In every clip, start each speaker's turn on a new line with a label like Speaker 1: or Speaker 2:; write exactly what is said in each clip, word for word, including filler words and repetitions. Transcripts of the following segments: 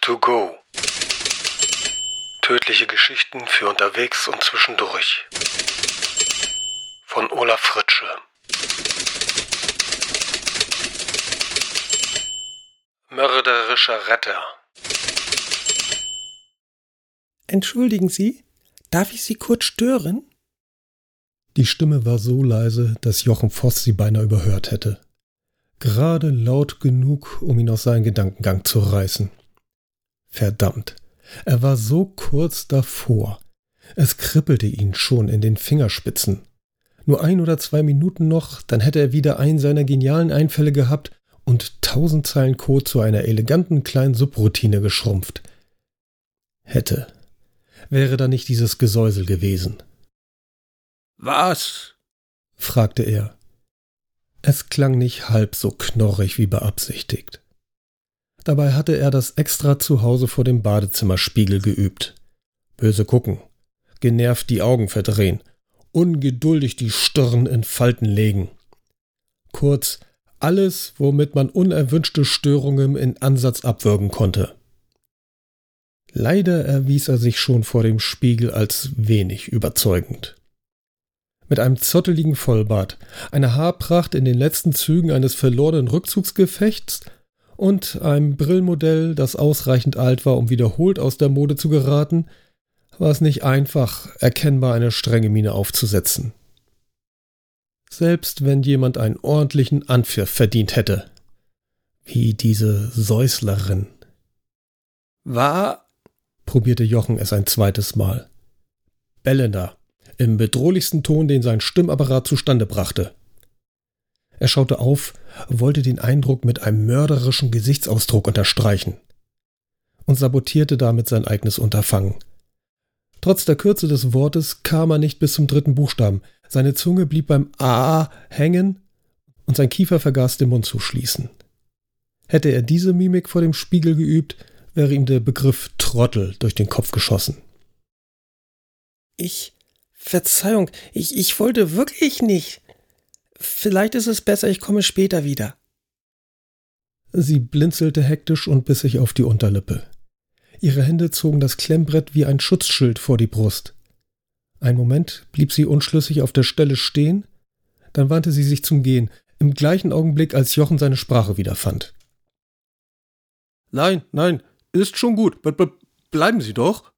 Speaker 1: To go. Tödliche Geschichten für unterwegs und zwischendurch. Von Olaf Fritsche. Mörderischer Retter.
Speaker 2: Entschuldigen Sie, darf ich Sie kurz stören?
Speaker 3: Die Stimme war so leise, dass Jochen Voss sie beinahe überhört hätte. Gerade laut genug, um ihn aus seinem Gedankengang zu reißen. Verdammt, er war so kurz davor. Es kribbelte ihn schon in den Fingerspitzen. Nur ein oder zwei Minuten noch, dann hätte er wieder einen seiner genialen Einfälle gehabt und tausend Zeilen Code zu einer eleganten kleinen Subroutine geschrumpft. Hätte. Wäre da nicht dieses Gesäusel gewesen.
Speaker 2: Was?
Speaker 3: Fragte er. Es klang nicht halb so knorrig wie beabsichtigt. Dabei hatte er das extra zu Hause vor dem Badezimmerspiegel geübt. Böse gucken, genervt die Augen verdrehen, ungeduldig die Stirn in Falten legen. Kurz, alles, womit man unerwünschte Störungen in Ansatz abwürgen konnte. Leider erwies er sich schon vor dem Spiegel als wenig überzeugend. Mit einem zotteligen Vollbart, einer Haarpracht in den letzten Zügen eines verlorenen Rückzugsgefechts und einem Brillmodell, das ausreichend alt war, um wiederholt aus der Mode zu geraten, war es nicht einfach, erkennbar eine strenge Miene aufzusetzen. Selbst wenn jemand einen ordentlichen Anpfiff verdient hätte. Wie diese Säuslerin.
Speaker 2: War...
Speaker 3: probierte Jochen es ein zweites Mal. Bellender, im bedrohlichsten Ton, den sein Stimmapparat zustande brachte. Er schaute auf, wollte den Eindruck mit einem mörderischen Gesichtsausdruck unterstreichen und sabotierte damit sein eigenes Unterfangen. Trotz der Kürze des Wortes kam er nicht bis zum dritten Buchstaben. Seine Zunge blieb beim A hängen und sein Kiefer vergaß, den Mund zu schließen. Hätte er diese Mimik vor dem Spiegel geübt, wäre ihm der Begriff Trottel durch den Kopf geschossen.
Speaker 2: Ich... Verzeihung, ich, ich wollte wirklich nicht. Vielleicht ist es besser, ich komme später wieder.
Speaker 3: Sie blinzelte hektisch und biss sich auf die Unterlippe. Ihre Hände zogen das Klemmbrett wie ein Schutzschild vor die Brust. Einen Moment blieb sie unschlüssig auf der Stelle stehen, dann wandte sie sich zum Gehen, im gleichen Augenblick, als Jochen seine Sprache wiederfand.
Speaker 2: Nein, nein, ist schon gut, b- b- bleiben Sie doch.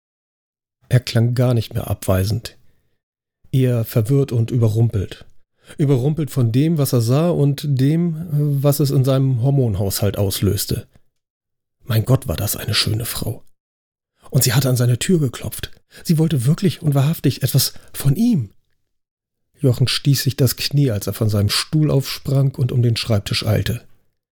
Speaker 3: Er klang gar nicht mehr abweisend. Eher verwirrt und überrumpelt. Überrumpelt von dem, was er sah und dem, was es in seinem Hormonhaushalt auslöste. Mein Gott, war das eine schöne Frau. Und sie hatte an seine Tür geklopft. Sie wollte wirklich und wahrhaftig etwas von ihm. Jochen stieß sich das Knie, als er von seinem Stuhl aufsprang und um den Schreibtisch eilte.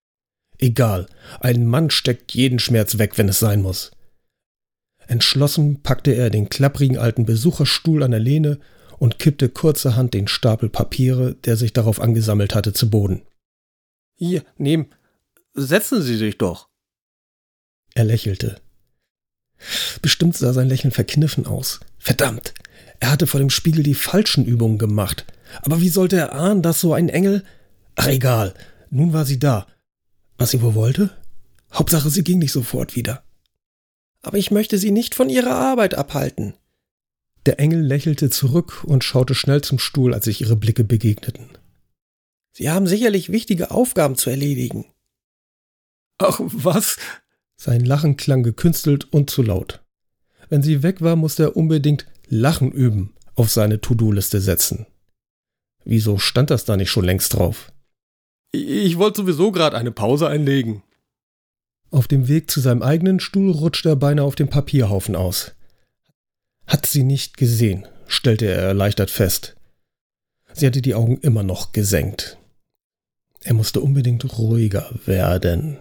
Speaker 3: Egal, ein Mann steckt jeden Schmerz weg, wenn es sein muss. Entschlossen packte er den klapprigen alten Besucherstuhl an der Lehne und kippte kurzerhand den Stapel Papiere, der sich darauf angesammelt hatte, zu Boden.
Speaker 2: Hier, nehmen. Setzen Sie sich doch.
Speaker 3: Er lächelte. Bestimmt sah sein Lächeln verkniffen aus. Verdammt, er hatte vor dem Spiegel die falschen Übungen gemacht. Aber wie sollte er ahnen, dass so ein Engel... Ach egal, nun war sie da. Was sie wohl wollte? Hauptsache, sie ging nicht sofort wieder.
Speaker 2: Aber ich möchte Sie nicht von Ihrer Arbeit abhalten.
Speaker 3: Der Engel lächelte zurück und schaute schnell zum Stuhl, als sich ihre Blicke begegneten.
Speaker 2: Sie haben sicherlich wichtige Aufgaben zu erledigen.
Speaker 3: Ach, was? Sein Lachen klang gekünstelt und zu laut. Wenn sie weg war, musste er unbedingt Lachen üben auf seine To-Do-Liste setzen. Wieso stand das da nicht schon längst drauf?
Speaker 2: Ich wollte sowieso gerade eine Pause einlegen.
Speaker 3: Auf dem Weg zu seinem eigenen Stuhl rutschte er beinahe auf den Papierhaufen aus. Hat sie nicht gesehen, stellte er erleichtert fest. Sie hatte die Augen immer noch gesenkt. Er musste unbedingt ruhiger werden.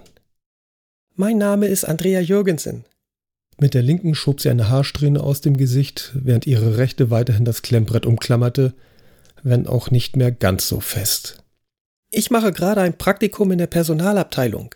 Speaker 2: Mein Name ist Andrea Jürgensen.
Speaker 3: Mit der linken schob sie eine Haarsträhne aus dem Gesicht, während ihre rechte weiterhin das Klemmbrett umklammerte, wenn auch nicht mehr ganz so fest.
Speaker 2: Ich mache gerade ein Praktikum in der Personalabteilung.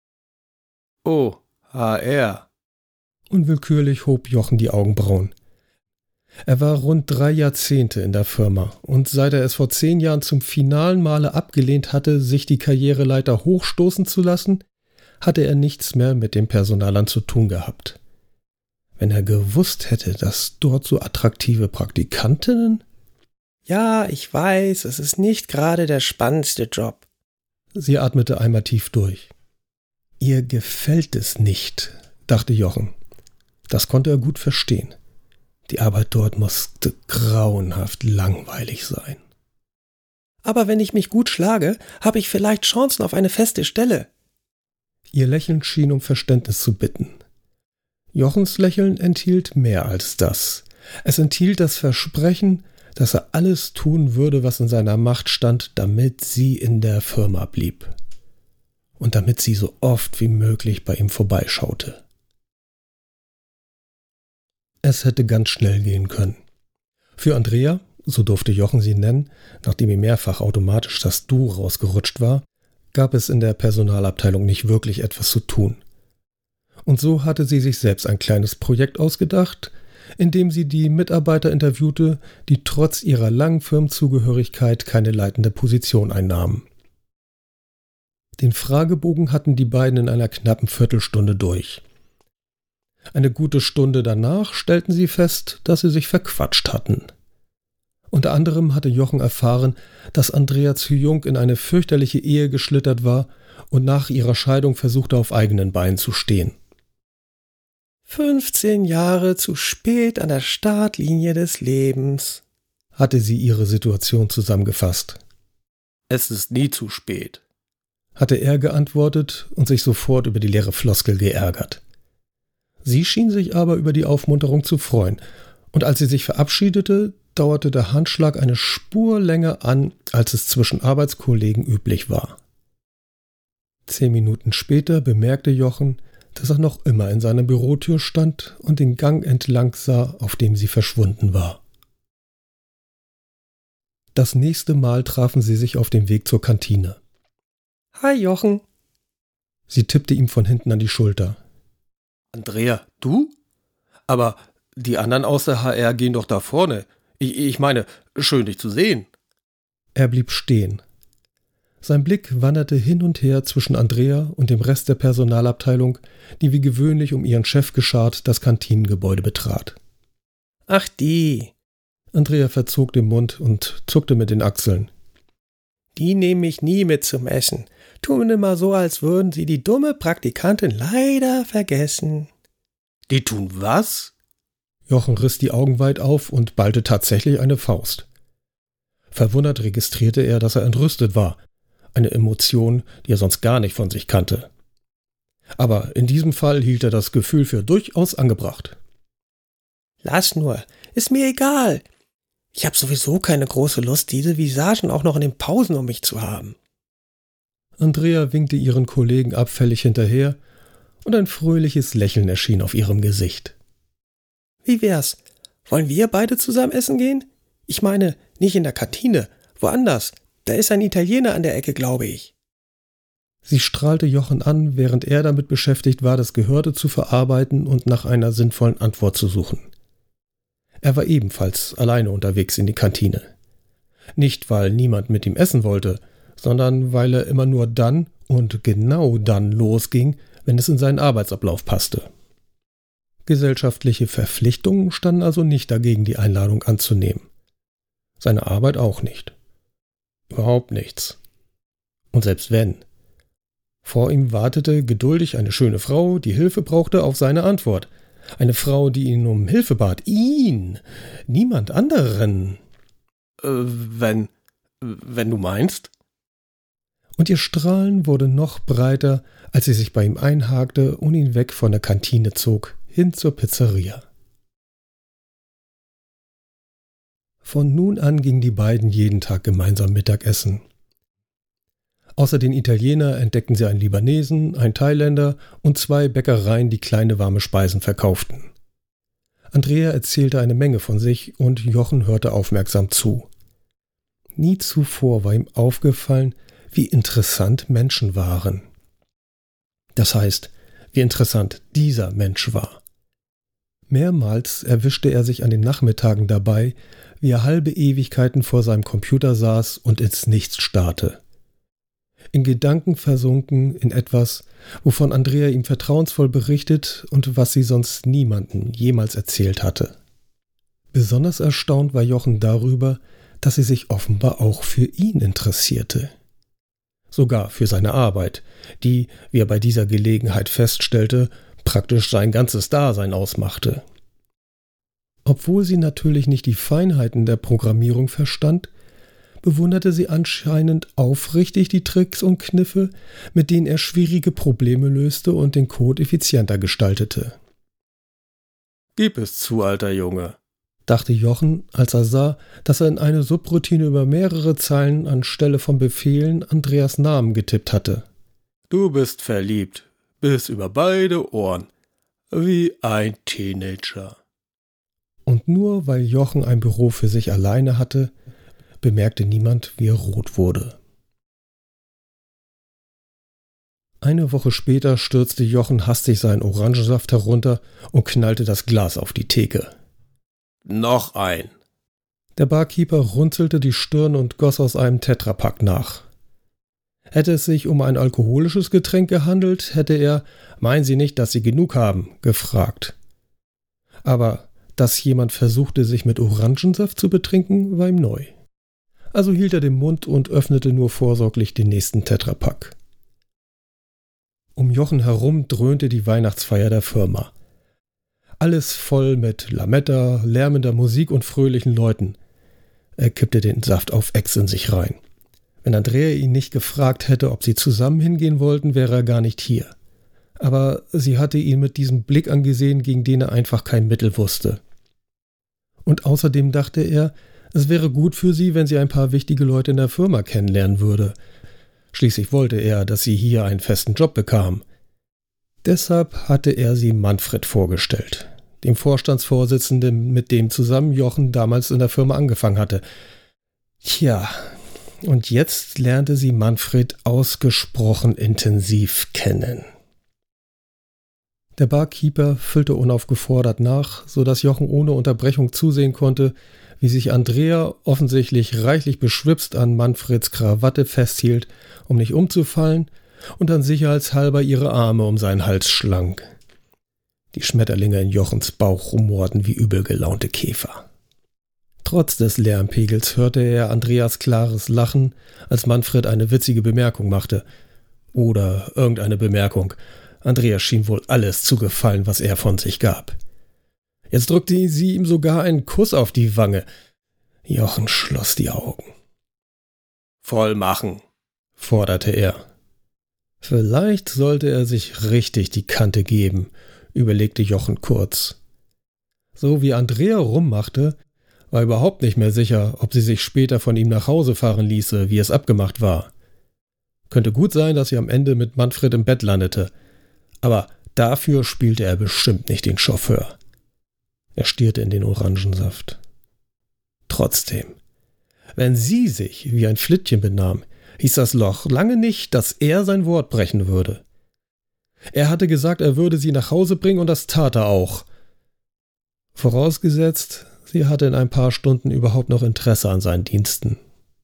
Speaker 3: Oh, H R. Unwillkürlich hob Jochen die Augenbrauen. Er war rund drei Jahrzehnte in der Firma und seit er es vor zehn Jahren zum finalen Male abgelehnt hatte, sich die Karriereleiter hochstoßen zu lassen, hatte er nichts mehr mit dem Personalern zu tun gehabt. Wenn er gewusst hätte, dass dort so attraktive Praktikantinnen...
Speaker 2: Ja, ich weiß, es ist nicht gerade der spannendste Job.
Speaker 3: Sie atmete einmal tief durch. Ihr gefällt es nicht, dachte Jochen. Das konnte er gut verstehen. Die Arbeit dort musste grauenhaft langweilig sein.
Speaker 2: Aber wenn ich mich gut schlage, habe ich vielleicht Chancen auf eine feste Stelle.
Speaker 3: Ihr Lächeln schien um Verständnis zu bitten. Jochens Lächeln enthielt mehr als das. Es enthielt das Versprechen, dass er alles tun würde, was in seiner Macht stand, damit sie in der Firma blieb. Und damit sie so oft wie möglich bei ihm vorbeischaute. Es hätte ganz schnell gehen können. Für Andrea, so durfte Jochen sie nennen, nachdem ihm mehrfach automatisch das Du rausgerutscht war, gab es in der Personalabteilung nicht wirklich etwas zu tun. Und so hatte sie sich selbst ein kleines Projekt ausgedacht, in dem sie die Mitarbeiter interviewte, die trotz ihrer langen Firmenzugehörigkeit keine leitende Position einnahmen. Den Fragebogen hatten die beiden in einer knappen Viertelstunde durch. Eine gute Stunde danach stellten sie fest, dass sie sich verquatscht hatten. Unter anderem hatte Jochen erfahren, dass Andrea zu jung in eine fürchterliche Ehe geschlittert war und nach ihrer Scheidung versuchte, auf eigenen Beinen zu stehen.
Speaker 2: fünfzehn Jahre zu spät an der Startlinie des Lebens,
Speaker 3: hatte sie ihre Situation zusammengefasst.
Speaker 2: Es ist nie zu spät,
Speaker 3: hatte er geantwortet und sich sofort über die leere Floskel geärgert. Sie schien sich aber über die Aufmunterung zu freuen, und als sie sich verabschiedete, dauerte der Handschlag eine Spur länger an, als es zwischen Arbeitskollegen üblich war. Zehn Minuten später bemerkte Jochen, dass er noch immer in seiner Bürotür stand und den Gang entlang sah, auf dem sie verschwunden war. Das nächste Mal trafen sie sich auf dem Weg zur Kantine.
Speaker 2: Hi Jochen.
Speaker 3: Sie tippte ihm von hinten an die Schulter.
Speaker 2: Andrea, du? Aber die anderen aus der H R gehen doch da vorne. Ich, ich meine, schön dich zu sehen.
Speaker 3: Er blieb stehen. Sein Blick wanderte hin und her zwischen Andrea und dem Rest der Personalabteilung, die wie gewöhnlich um ihren Chef geschart das Kantinengebäude betrat.
Speaker 2: Ach die.
Speaker 3: Andrea verzog den Mund und zuckte mit den Achseln.
Speaker 2: Die nehme ich nie mit zum Essen. Tun immer so, als würden sie die dumme Praktikantin leider vergessen. Die tun was?
Speaker 3: Jochen riss die Augen weit auf und ballte tatsächlich eine Faust. Verwundert registrierte er, dass er entrüstet war. Eine Emotion, die er sonst gar nicht von sich kannte. Aber in diesem Fall hielt er das Gefühl für durchaus angebracht.
Speaker 2: Lass nur, ist mir egal. Ich habe sowieso keine große Lust, diese Visagen auch noch in den Pausen um mich zu haben.
Speaker 3: Andrea winkte ihren Kollegen abfällig hinterher und ein fröhliches Lächeln erschien auf ihrem Gesicht.
Speaker 2: Wie wär's? Wollen wir beide zusammen essen gehen? Ich meine, nicht in der Kantine, woanders. Da ist ein Italiener an der Ecke, glaube ich.
Speaker 3: Sie strahlte Jochen an, während er damit beschäftigt war, das Gehörte zu verarbeiten und nach einer sinnvollen Antwort zu suchen. Er war ebenfalls alleine unterwegs in die Kantine. Nicht, weil niemand mit ihm essen wollte, sondern weil er immer nur dann und genau dann losging, wenn es in seinen Arbeitsablauf passte. Gesellschaftliche Verpflichtungen standen also nicht dagegen, die Einladung anzunehmen. Seine Arbeit auch nicht. Überhaupt nichts. Und selbst wenn. Vor ihm wartete geduldig eine schöne Frau, die Hilfe brauchte auf seine Antwort. Eine Frau, die ihn um Hilfe bat. Ihn! Niemand anderen.
Speaker 2: Äh, wenn... wenn du meinst?
Speaker 3: Und ihr Strahlen wurde noch breiter, als sie sich bei ihm einhakte und ihn weg von der Kantine zog, hin zur Pizzeria. Von nun an gingen die beiden jeden Tag gemeinsam Mittagessen. Außer den Italiener entdeckten sie einen Libanesen, einen Thailänder und zwei Bäckereien, die kleine warme Speisen verkauften. Andrea erzählte eine Menge von sich und Jochen hörte aufmerksam zu. Nie zuvor war ihm aufgefallen, wie interessant Menschen waren. Das heißt, wie interessant dieser Mensch war. Mehrmals erwischte er sich an den Nachmittagen dabei, wie er halbe Ewigkeiten vor seinem Computer saß und ins Nichts starrte. in Gedanken versunken in etwas, wovon Andrea ihm vertrauensvoll berichtet und was sie sonst niemandem jemals erzählt hatte. Besonders erstaunt war Jochen darüber, dass sie sich offenbar auch für ihn interessierte. Sogar für seine Arbeit, die, wie er bei dieser Gelegenheit feststellte, praktisch sein ganzes Dasein ausmachte. Obwohl sie natürlich nicht die Feinheiten der Programmierung verstand, bewunderte sie anscheinend aufrichtig die Tricks und Kniffe, mit denen er schwierige Probleme löste und den Code effizienter gestaltete.
Speaker 2: »Gib es zu, alter Junge«,
Speaker 3: dachte Jochen, als er sah, dass er in eine Subroutine über mehrere Zeilen anstelle von Befehlen Andreas Namen getippt hatte.
Speaker 2: »Du bist verliebt, bis über beide Ohren, wie ein Teenager.«
Speaker 3: Und nur weil Jochen ein Büro für sich alleine hatte, bemerkte niemand, wie er rot wurde. Eine Woche später stürzte Jochen hastig seinen Orangensaft herunter und knallte das Glas auf die Theke.
Speaker 2: »Noch ein!«
Speaker 3: Der Barkeeper runzelte die Stirn und goss aus einem Tetrapack nach. Hätte es sich um ein alkoholisches Getränk gehandelt, hätte er, »Meinen Sie nicht, dass Sie genug haben?« gefragt. Aber dass jemand versuchte, sich mit Orangensaft zu betrinken, war ihm neu. Also hielt er den Mund und öffnete nur vorsorglich den nächsten Tetrapack. Um Jochen herum dröhnte die Weihnachtsfeier der Firma. Alles voll mit Lametta, lärmender Musik und fröhlichen Leuten. Er kippte den Saft auf Ex in sich rein. Wenn Andrea ihn nicht gefragt hätte, ob sie zusammen hingehen wollten, wäre er gar nicht hier. Aber sie hatte ihn mit diesem Blick angesehen, gegen den er einfach kein Mittel wusste. Und außerdem dachte er, es wäre gut für sie, wenn sie ein paar wichtige Leute in der Firma kennenlernen würde. Schließlich wollte er, dass sie hier einen festen Job bekam. Deshalb hatte er sie Manfred vorgestellt, dem Vorstandsvorsitzenden, mit dem zusammen Jochen damals in der Firma angefangen hatte. Tja, und jetzt lernte sie Manfred ausgesprochen intensiv kennen. Der Barkeeper füllte unaufgefordert nach, so dass Jochen ohne Unterbrechung zusehen konnte, wie sich Andrea offensichtlich reichlich beschwipst an Manfreds Krawatte festhielt, um nicht umzufallen, und dann sicherheitshalber ihre Arme um seinen Hals schlang. Die Schmetterlinge in Jochens Bauch rumorten wie übel gelaunte Käfer. Trotz des Lärmpegels hörte er Andreas klares Lachen, als Manfred eine witzige Bemerkung machte. Oder irgendeine Bemerkung. Andrea schien wohl alles zu gefallen, was er von sich gab. Jetzt drückte sie ihm sogar einen Kuss auf die Wange. Jochen schloss die Augen.
Speaker 2: »Voll machen«,
Speaker 3: forderte er. Vielleicht sollte er sich richtig die Kante geben, überlegte Jochen kurz. So wie Andrea rummachte, war überhaupt nicht mehr sicher, ob sie sich später von ihm nach Hause fahren ließe, wie es abgemacht war. Könnte gut sein, dass sie am Ende mit Manfred im Bett landete, aber dafür spielte er bestimmt nicht den Chauffeur. Er stierte in den Orangensaft. Trotzdem, wenn sie sich wie ein Flittchen benahm, hieß das Loch lange nicht, dass er sein Wort brechen würde. Er hatte gesagt, er würde sie nach Hause bringen, und das tat er auch. Vorausgesetzt, sie hatte in ein paar Stunden überhaupt noch Interesse an seinen Diensten.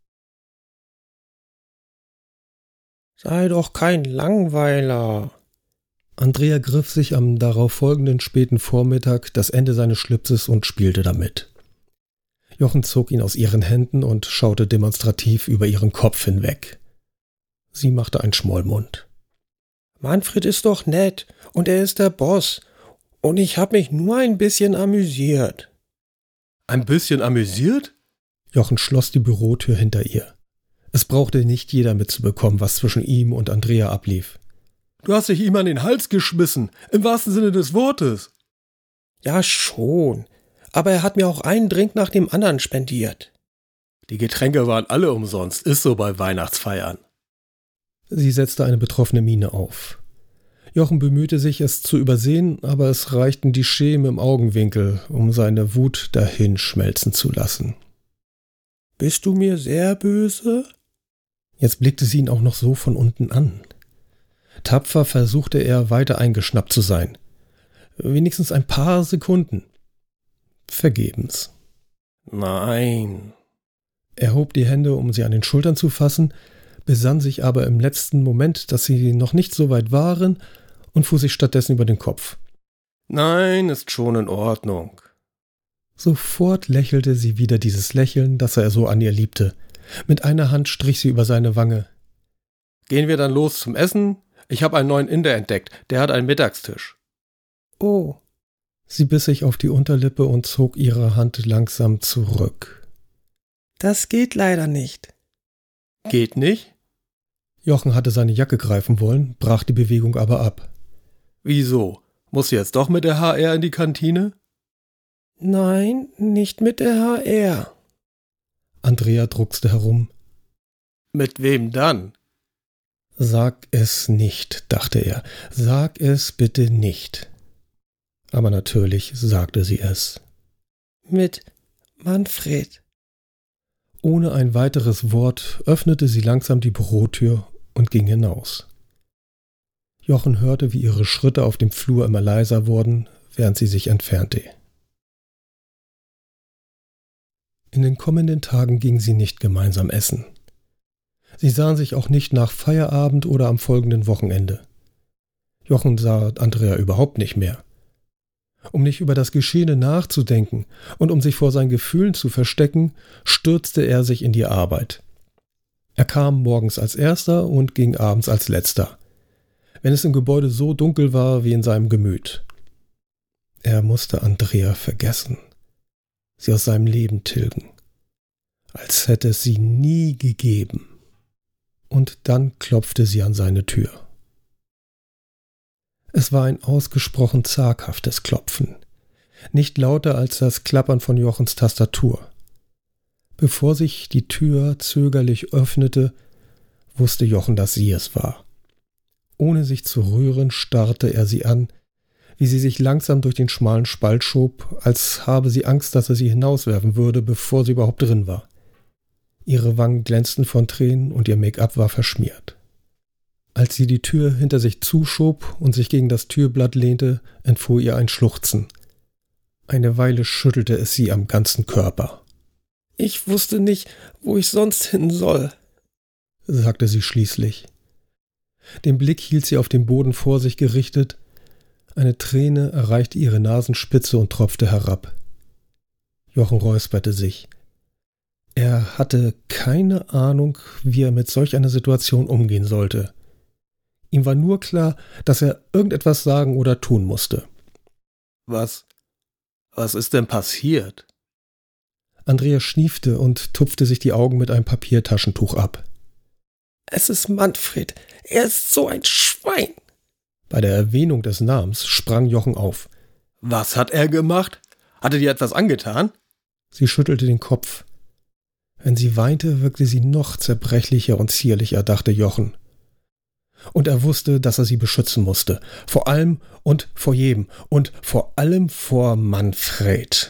Speaker 2: »Sei doch kein Langweiler«,
Speaker 3: Andrea griff sich am darauf folgenden späten Vormittag das Ende seines Schlipses und spielte damit. Jochen zog ihn aus ihren Händen und schaute demonstrativ über ihren Kopf hinweg. Sie machte einen Schmollmund.
Speaker 2: »Manfred ist doch nett und er ist der Boss und ich habe mich nur ein bisschen amüsiert.«
Speaker 3: »Ein bisschen amüsiert?« Jochen schloss die Bürotür hinter ihr. Es brauchte nicht jeder mitzubekommen, was zwischen ihm und Andrea ablief.
Speaker 2: »Du hast dich ihm an den Hals geschmissen, im wahrsten Sinne des Wortes.« »Ja schon, aber er hat mir auch einen Drink nach dem anderen spendiert.«
Speaker 3: »Die Getränke waren alle umsonst, ist so bei Weihnachtsfeiern.« Sie setzte eine betroffene Miene auf. Jochen bemühte sich, es zu übersehen, aber es reichten die Schemen im Augenwinkel, um seine Wut dahin schmelzen zu lassen.
Speaker 2: »Bist du mir sehr böse?«
Speaker 3: Jetzt blickte sie ihn auch noch so von unten an. Tapfer versuchte er, weiter eingeschnappt zu sein. Wenigstens ein paar Sekunden. Vergebens.
Speaker 2: »Nein.«
Speaker 3: Er hob die Hände, um sie an den Schultern zu fassen, besann sich aber im letzten Moment, dass sie noch nicht so weit waren und fuhr sich stattdessen über den Kopf.
Speaker 2: Nein, ist schon in Ordnung.
Speaker 3: Sofort lächelte sie wieder dieses Lächeln, das er so an ihr liebte. Mit einer Hand strich sie über seine Wange.
Speaker 2: Gehen wir dann los zum Essen? Ich habe einen neuen Inder entdeckt, der hat einen Mittagstisch.
Speaker 3: Oh. Sie biss sich auf die Unterlippe und zog ihre Hand langsam zurück.
Speaker 2: Das geht leider nicht. Geht nicht?
Speaker 3: Jochen hatte seine Jacke greifen wollen, brach die Bewegung aber ab.
Speaker 2: Wieso? Muss jetzt doch mit der H R in die Kantine?
Speaker 4: Nein, nicht mit der H R.
Speaker 3: Andrea druckste herum.
Speaker 2: Mit wem dann?
Speaker 3: Sag es nicht, dachte er. Sag es bitte nicht. Aber natürlich sagte sie es.
Speaker 4: Mit Manfred.
Speaker 3: Ohne ein weiteres Wort öffnete sie langsam die Bürotür und ging hinaus. Jochen hörte, wie ihre Schritte auf dem Flur immer leiser wurden, während sie sich entfernte. In den kommenden Tagen gingen sie nicht gemeinsam essen. Sie sahen sich auch nicht nach Feierabend oder am folgenden Wochenende. Jochen sah Andrea überhaupt nicht mehr. Um nicht über das Geschehene nachzudenken und um sich vor seinen Gefühlen zu verstecken, stürzte er sich in die Arbeit. Er kam morgens als Erster und ging abends als Letzter, wenn es im Gebäude so dunkel war wie in seinem Gemüt. Er musste Andrea vergessen, sie aus seinem Leben tilgen, als hätte es sie nie gegeben. Und dann klopfte sie an seine Tür. Es war ein ausgesprochen zaghaftes Klopfen, nicht lauter als das Klappern von Jochens Tastatur. Bevor sich die Tür zögerlich öffnete, wusste Jochen, dass sie es war. Ohne sich zu rühren, starrte er sie an, wie sie sich langsam durch den schmalen Spalt schob, als habe sie Angst, dass er sie hinauswerfen würde, bevor sie überhaupt drin war. Ihre Wangen glänzten von Tränen und ihr Make-up war verschmiert. Als sie die Tür hinter sich zuschob und sich gegen das Türblatt lehnte, entfuhr ihr ein Schluchzen. Eine Weile schüttelte es sie am ganzen Körper.
Speaker 4: Ich wusste nicht, wo ich sonst hin soll,
Speaker 3: sagte sie schließlich. Den Blick hielt sie auf den Boden vor sich gerichtet. Eine Träne erreichte ihre Nasenspitze und tropfte herab. Jochen räusperte sich. Er hatte keine Ahnung, wie er mit solch einer Situation umgehen sollte. Ihm war nur klar, dass er irgendetwas sagen oder tun musste.
Speaker 2: Was? Was ist denn passiert?
Speaker 3: Andrea schniefte und tupfte sich die Augen mit einem Papiertaschentuch ab.
Speaker 4: Es ist Manfred. Er ist so ein Schwein.
Speaker 3: Bei der Erwähnung des Namens sprang Jochen auf.
Speaker 2: Was hat er gemacht? Hat er dir etwas angetan?
Speaker 3: Sie schüttelte den Kopf. Wenn sie weinte, wirkte sie noch zerbrechlicher und zierlicher, dachte Jochen. Und er wusste, dass er sie beschützen musste. Vor allem und vor jedem. Und vor allem vor Manfred.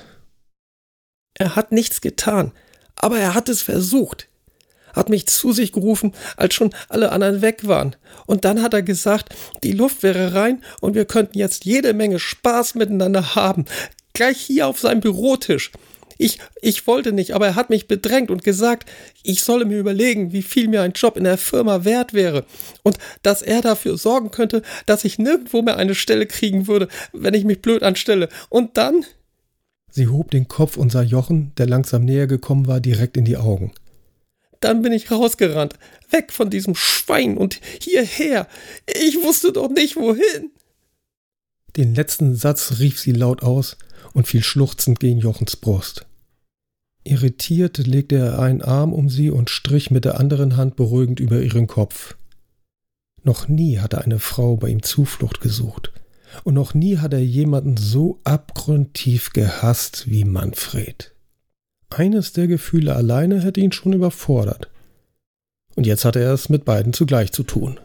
Speaker 4: Er hat nichts getan, aber er hat es versucht. Hat mich zu sich gerufen, als schon alle anderen weg waren. Und dann hat er gesagt, die Luft wäre rein und wir könnten jetzt jede Menge Spaß miteinander haben. Gleich hier auf seinem Bürotisch. Ich, ich wollte nicht, aber er hat mich bedrängt und gesagt, ich solle mir überlegen, wie viel mir ein Job in der Firma wert wäre und dass er dafür sorgen könnte, dass ich nirgendwo mehr eine Stelle kriegen würde, wenn ich mich blöd anstelle. Und dann?
Speaker 3: Sie hob den Kopf und sah Jochen, der langsam näher gekommen war, direkt in die Augen.
Speaker 4: Dann bin ich rausgerannt, weg von diesem Schwein und hierher. Ich wusste doch nicht, wohin.
Speaker 3: Den letzten Satz rief sie laut aus und fiel schluchzend gegen Jochens Brust. Irritiert legte er einen Arm um sie und strich mit der anderen Hand beruhigend über ihren Kopf. Noch nie hatte eine Frau bei ihm Zuflucht gesucht, und noch nie hat er jemanden so abgrundtief gehasst wie Manfred. Eines der Gefühle alleine hätte ihn schon überfordert. Und jetzt hatte er es mit beiden zugleich zu tun.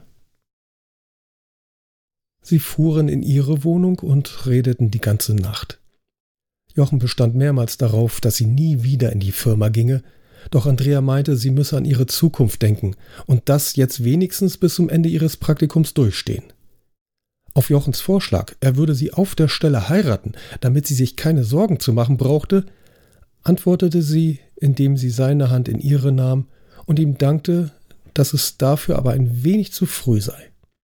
Speaker 3: Sie fuhren in ihre Wohnung und redeten die ganze Nacht. Jochen bestand mehrmals darauf, dass sie nie wieder in die Firma ginge, doch Andrea meinte, sie müsse an ihre Zukunft denken und das jetzt wenigstens bis zum Ende ihres Praktikums durchstehen. Auf Jochens Vorschlag, er würde sie auf der Stelle heiraten, damit sie sich keine Sorgen zu machen brauchte, antwortete sie, indem sie seine Hand in ihre nahm und ihm dankte, dass es dafür aber ein wenig zu früh sei.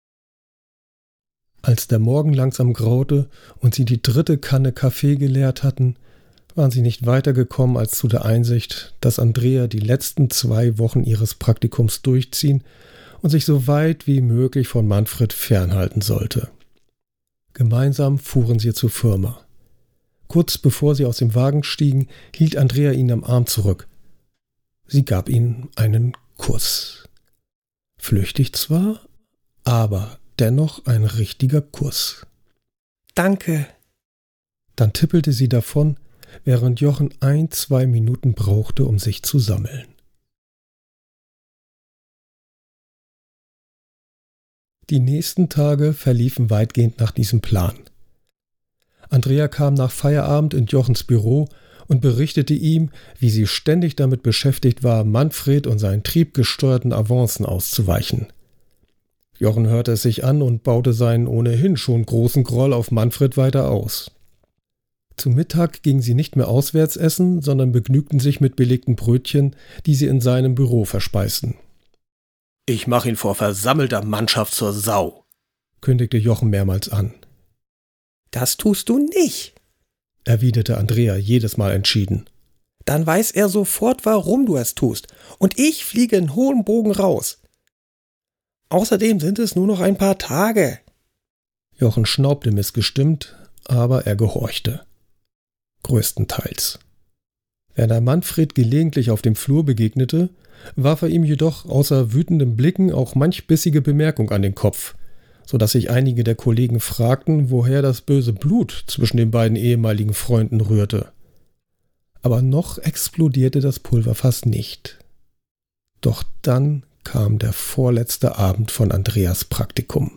Speaker 3: Als der Morgen langsam graute und sie die dritte Kanne Kaffee geleert hatten, waren sie nicht weitergekommen als zu der Einsicht, dass Andrea die letzten zwei Wochen ihres Praktikums durchziehen und sich so weit wie möglich von Manfred fernhalten sollte. Gemeinsam fuhren sie zur Firma. Kurz bevor sie aus dem Wagen stiegen, hielt Andrea ihn am Arm zurück. Sie gab ihm einen Kuss. Flüchtig zwar, aber dennoch ein richtiger Kuss.
Speaker 4: Danke.
Speaker 3: Dann tippelte sie davon, während Jochen ein, zwei Minuten brauchte, um sich zu sammeln. Die nächsten Tage verliefen weitgehend nach diesem Plan. Andrea kam nach Feierabend in Jochens Büro und berichtete ihm, wie sie ständig damit beschäftigt war, Manfred und seinen triebgesteuerten Avancen auszuweichen. Jochen hörte es sich an und baute seinen ohnehin schon großen Groll auf Manfred weiter aus. Zu Mittag gingen sie nicht mehr auswärts essen, sondern begnügten sich mit belegten Brötchen, die sie in seinem Büro verspeisten.
Speaker 2: »Ich mach ihn vor versammelter Mannschaft zur Sau«,
Speaker 3: kündigte Jochen mehrmals an.
Speaker 4: »Das tust du nicht«,
Speaker 3: erwiderte Andrea jedes Mal entschieden.
Speaker 4: »Dann weiß er sofort, warum du es tust, und ich fliege in hohem Bogen raus. Außerdem sind es nur noch ein paar Tage.«
Speaker 3: Jochen schnaubte missgestimmt, aber er gehorchte. Größtenteils. Wenn er Manfred gelegentlich auf dem Flur begegnete, warf er ihm jedoch außer wütenden Blicken auch manch bissige Bemerkung an den Kopf, so dass sich einige der Kollegen fragten, woher das böse Blut zwischen den beiden ehemaligen Freunden rührte. Aber noch explodierte das Pulverfass nicht. Doch dann kam der vorletzte Abend von Andreas Praktikum.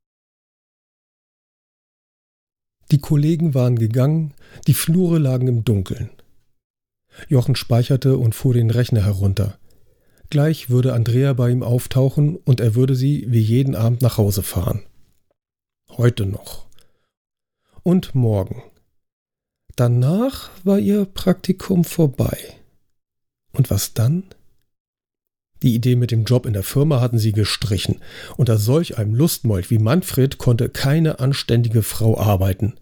Speaker 3: Die Kollegen waren gegangen, die Flure lagen im Dunkeln. Jochen speicherte und fuhr den Rechner herunter. Gleich würde Andrea bei ihm auftauchen und er würde sie wie jeden Abend nach Hause fahren. Heute noch. Und morgen. Danach war ihr Praktikum vorbei. Und was dann? Die Idee mit dem Job in der Firma hatten sie gestrichen. Unter solch einem Lustmolch wie Manfred konnte keine anständige Frau arbeiten.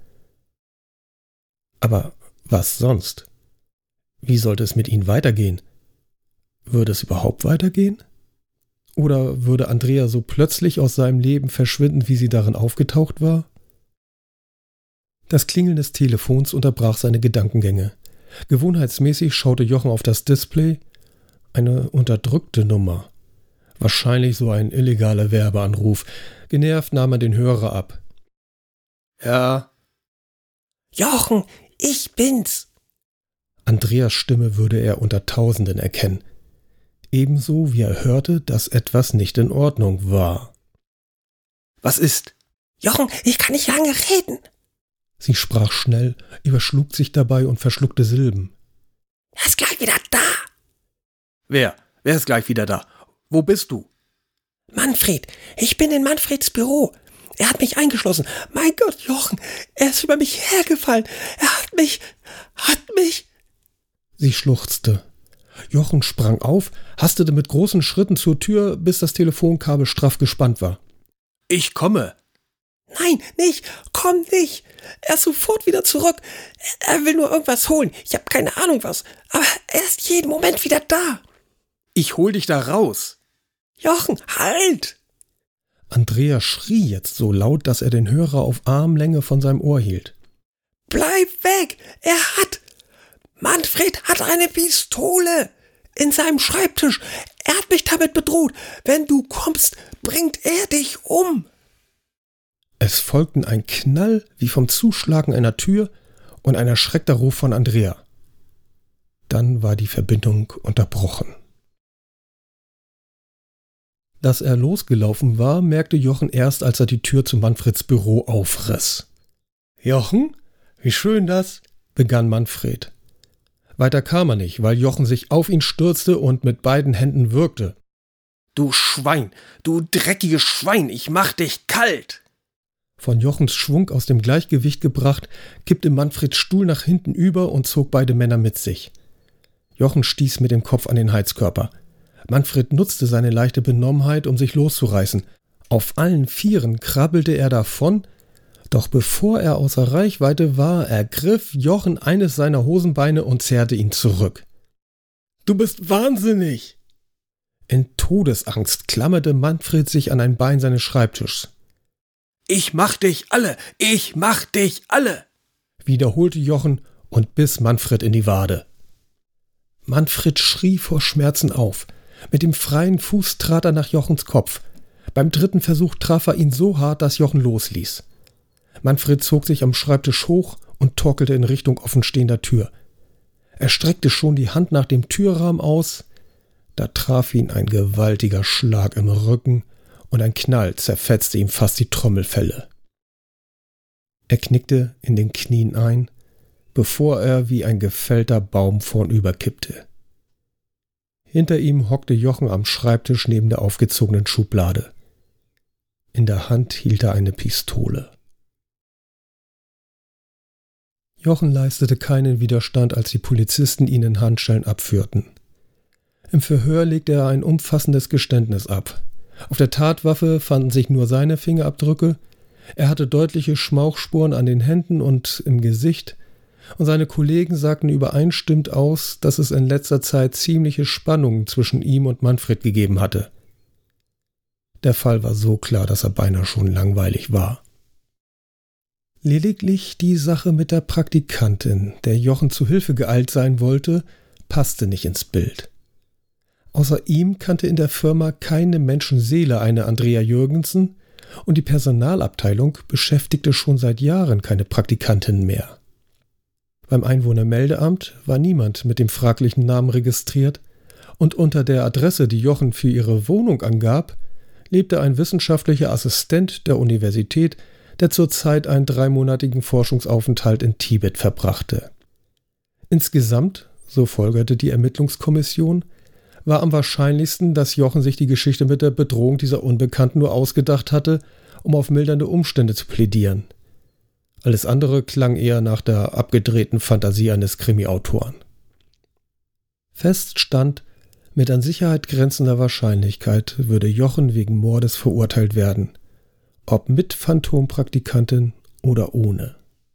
Speaker 3: Aber was sonst? Wie sollte es mit ihnen weitergehen? Würde es überhaupt weitergehen? Oder würde Andrea so plötzlich aus seinem Leben verschwinden, wie sie darin aufgetaucht war? Das Klingeln des Telefons unterbrach seine Gedankengänge. Gewohnheitsmäßig schaute Jochen auf das Display. Eine unterdrückte Nummer. Wahrscheinlich so ein illegaler Werbeanruf. Genervt nahm er den Hörer ab.
Speaker 2: »Ja?«
Speaker 4: »Jochen, ich bin's!«
Speaker 3: Andreas Stimme würde er unter Tausenden erkennen. Ebenso wie er hörte, dass etwas nicht in Ordnung war.
Speaker 2: »Was ist?«
Speaker 4: »Jochen, ich kann nicht lange reden!«
Speaker 3: Sie sprach schnell, überschlug sich dabei und verschluckte Silben.
Speaker 4: »Er ist gleich wieder da!«
Speaker 2: »Wer? Wer ist gleich wieder da? Wo bist du?«
Speaker 4: »Manfred, ich bin in Manfreds Büro. Er hat mich eingeschlossen. Mein Gott, Jochen, er ist über mich hergefallen. Er hat mich, hat mich...«
Speaker 3: Sie schluchzte. Jochen sprang auf, hastete mit großen Schritten zur Tür, bis das Telefonkabel straff gespannt war.
Speaker 2: »Ich komme!«
Speaker 4: »Nein, nicht! Komm nicht! Er ist sofort wieder zurück. Er will nur irgendwas holen. Ich habe keine Ahnung was. Aber er ist jeden Moment wieder da.«
Speaker 2: »Ich hol dich da raus!«
Speaker 4: »Jochen, halt!«
Speaker 3: Andrea schrie jetzt so laut, dass er den Hörer auf Armlänge von seinem Ohr hielt.
Speaker 4: »Bleib weg! Er hat... Manfred hat eine Pistole! In seinem Schreibtisch. Er hat mich damit bedroht. Wenn du kommst, bringt er dich um.«
Speaker 3: Es folgten ein Knall wie vom Zuschlagen einer Tür und ein erschreckter Ruf von Andrea. Dann war die Verbindung unterbrochen. Dass er losgelaufen war, merkte Jochen erst, als er die Tür zu Manfreds Büro aufriss. »Jochen, wie schön das«, begann Manfred. Weiter kam er nicht, weil Jochen sich auf ihn stürzte und mit beiden Händen würgte.
Speaker 2: »Du Schwein, du dreckiges Schwein, ich mach dich kalt!«
Speaker 3: Von Jochens Schwung aus dem Gleichgewicht gebracht, kippte Manfreds Stuhl nach hinten über und zog beide Männer mit sich. Jochen stieß mit dem Kopf an den Heizkörper. Manfred nutzte seine leichte Benommenheit, um sich loszureißen. Auf allen Vieren krabbelte er davon, doch bevor er außer Reichweite war, ergriff Jochen eines seiner Hosenbeine und zerrte ihn zurück. »Du bist wahnsinnig!« In Todesangst klammerte Manfred sich an ein Bein seines Schreibtischs. »Ich mach dich alle! Ich mach dich alle!« wiederholte Jochen und biss Manfred in die Wade. Manfred schrie vor Schmerzen auf. Mit dem freien Fuß trat er nach Jochens Kopf. Beim dritten Versuch traf er ihn so hart, dass Jochen losließ. Manfred zog sich am Schreibtisch hoch und torkelte in Richtung offenstehender Tür. Er streckte schon die Hand nach dem Türrahmen aus. Da traf ihn ein gewaltiger Schlag im Rücken und ein Knall zerfetzte ihm fast die Trommelfelle. Er knickte in den Knien ein, bevor er wie ein gefällter Baum vornüberkippte. Hinter ihm hockte Jochen am Schreibtisch neben der aufgezogenen Schublade. In der Hand hielt er eine Pistole. Jochen leistete keinen Widerstand, als die Polizisten ihn in Handschellen abführten. Im Verhör legte er ein umfassendes Geständnis ab. Auf der Tatwaffe fanden sich nur seine Fingerabdrücke, er hatte deutliche Schmauchspuren an den Händen und im Gesicht, und seine Kollegen sagten übereinstimmend aus, dass es in letzter Zeit ziemliche Spannungen zwischen ihm und Manfred gegeben hatte. Der Fall war so klar, dass er beinahe schon langweilig war. Lediglich die Sache mit der Praktikantin, der Jochen zu Hilfe geeilt sein wollte, passte nicht ins Bild. Außer ihm kannte in der Firma keine Menschenseele eine Andrea Jürgensen und die Personalabteilung beschäftigte schon seit Jahren keine Praktikantin mehr. Beim Einwohnermeldeamt war niemand mit dem fraglichen Namen registriert und unter der Adresse, die Jochen für ihre Wohnung angab, lebte ein wissenschaftlicher Assistent der Universität, der zurzeit einen dreimonatigen Forschungsaufenthalt in Tibet verbrachte. Insgesamt, so folgerte die Ermittlungskommission, war am wahrscheinlichsten, dass Jochen sich die Geschichte mit der Bedrohung dieser Unbekannten nur ausgedacht hatte, um auf mildernde Umstände zu plädieren. Alles andere klang eher nach der abgedrehten Fantasie eines Krimi-Autoren. Fest stand, mit an Sicherheit grenzender Wahrscheinlichkeit würde Jochen wegen Mordes verurteilt werden, ob mit Phantompraktikantin oder ohne.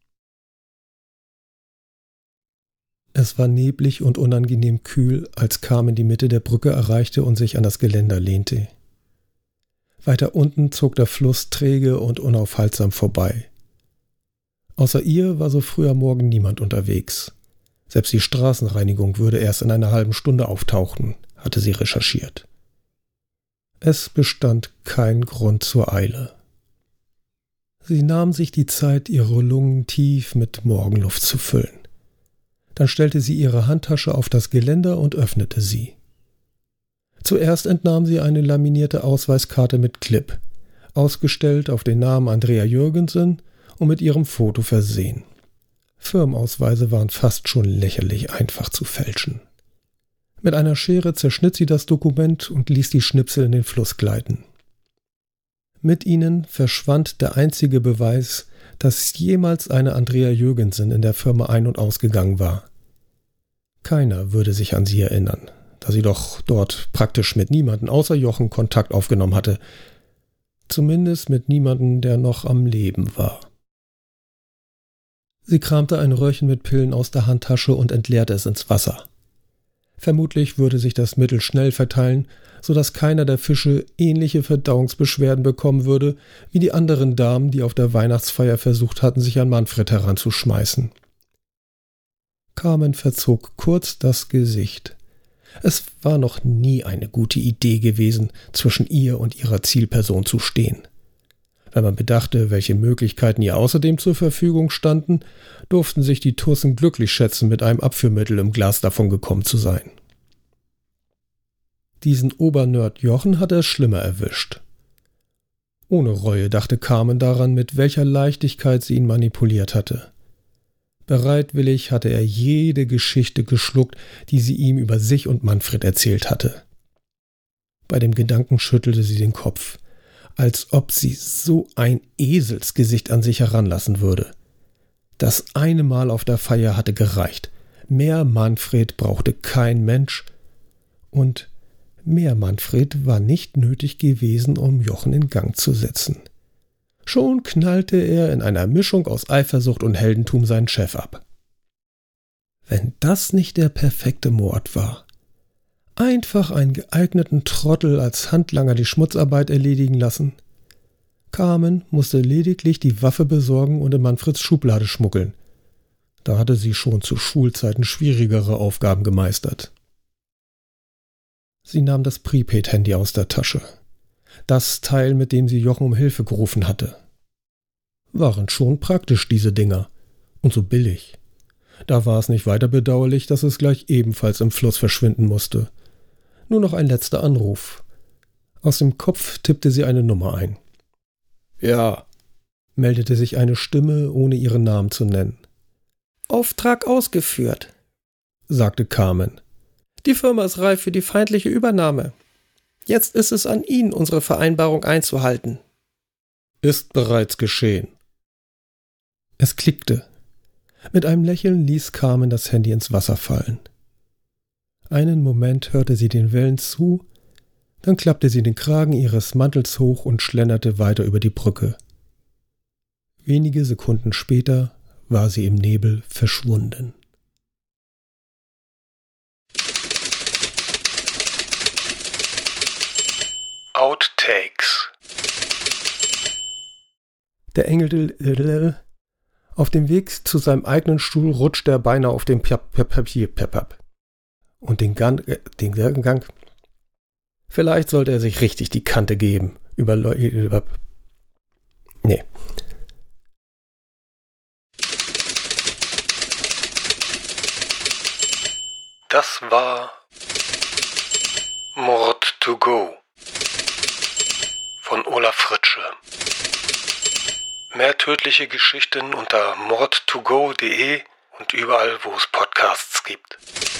Speaker 3: Es war neblig und unangenehm kühl, als Carmen die Mitte der Brücke erreichte und sich an das Geländer lehnte. Weiter unten zog der Fluss träge und unaufhaltsam vorbei. Außer ihr war so früh am Morgen niemand unterwegs. Selbst die Straßenreinigung würde erst in einer halben Stunde auftauchen, hatte sie recherchiert. Es bestand kein Grund zur Eile. Sie nahm sich die Zeit, ihre Lungen tief mit Morgenluft zu füllen. Dann stellte sie ihre Handtasche auf das Geländer und öffnete sie. Zuerst entnahm sie eine laminierte Ausweiskarte mit Clip, ausgestellt auf den Namen Andrea Jürgensen und mit ihrem Foto versehen. Firmenausweise waren fast schon lächerlich einfach zu fälschen. Mit einer Schere zerschnitt sie das Dokument und ließ die Schnipsel in den Fluss gleiten. Mit ihnen verschwand der einzige Beweis, dass jemals eine Andrea Jürgensen in der Firma ein- und ausgegangen war. Keiner würde sich an sie erinnern, da sie doch dort praktisch mit niemandem außer Jochen Kontakt aufgenommen hatte. Zumindest mit niemandem, der noch am Leben war. Sie kramte ein Röhrchen mit Pillen aus der Handtasche und entleerte es ins Wasser. Vermutlich würde sich das Mittel schnell verteilen, sodass keiner der Fische ähnliche Verdauungsbeschwerden bekommen würde, wie die anderen Damen, die auf der Weihnachtsfeier versucht hatten, sich an Manfred heranzuschmeißen. Carmen verzog kurz das Gesicht. Es war noch nie eine gute Idee gewesen, zwischen ihr und ihrer Zielperson zu stehen. Wenn man bedachte, welche Möglichkeiten ihr außerdem zur Verfügung standen, durften sich die Tussen glücklich schätzen, mit einem Abführmittel im Glas davon gekommen zu sein. Diesen Obernerd Jochen hatte es schlimmer erwischt. Ohne Reue dachte Carmen daran, mit welcher Leichtigkeit sie ihn manipuliert hatte. Bereitwillig hatte er jede Geschichte geschluckt, die sie ihm über sich und Manfred erzählt hatte. Bei dem Gedanken schüttelte sie den Kopf, als ob sie so ein Eselsgesicht an sich heranlassen würde. Das eine Mal auf der Feier hatte gereicht. Mehr Manfred brauchte kein Mensch. Und Mehr Manfred war nicht nötig gewesen, um Jochen in Gang zu setzen. Schon knallte er in einer Mischung aus Eifersucht und Heldentum seinen Chef ab. Wenn das nicht der perfekte Mord war. Einfach einen geeigneten Trottel als Handlanger die Schmutzarbeit erledigen lassen. Carmen musste lediglich die Waffe besorgen und in Manfreds Schublade schmuggeln. Da hatte sie schon zu Schulzeiten schwierigere Aufgaben gemeistert. Sie nahm das Prepaid-Handy aus der Tasche. Das Teil, mit dem sie Jochen um Hilfe gerufen hatte. Waren schon praktisch, diese Dinger. Und so billig. Da war es nicht weiter bedauerlich, dass es gleich ebenfalls im Fluss verschwinden musste. Nur noch ein letzter Anruf. Aus dem Kopf tippte sie eine Nummer ein. »Ja«, meldete sich eine Stimme, ohne ihren Namen zu nennen.
Speaker 4: »Auftrag ausgeführt«,
Speaker 3: sagte Carmen.
Speaker 4: »Die Firma ist reif für die feindliche Übernahme. Jetzt ist es an Ihnen, unsere Vereinbarung einzuhalten.«
Speaker 3: »Ist bereits geschehen.« Es klickte. Mit einem Lächeln ließ Carmen das Handy ins Wasser fallen. Einen Moment hörte sie den Wellen zu, dann klappte sie den Kragen ihres Mantels hoch und schlenderte weiter über die Brücke. Wenige Sekunden später war sie im Nebel verschwunden.
Speaker 1: Outtakes.
Speaker 3: Der Engel auf dem Weg zu seinem eigenen Stuhl rutscht er beinahe auf den Papier und den Gang, den Gang. Vielleicht sollte er sich richtig die Kante geben. Über, über nee.
Speaker 1: Das war Mord to go von Olaf Fritsche. Mehr tödliche Geschichten unter mord to go punkt de und überall, wo es Podcasts gibt.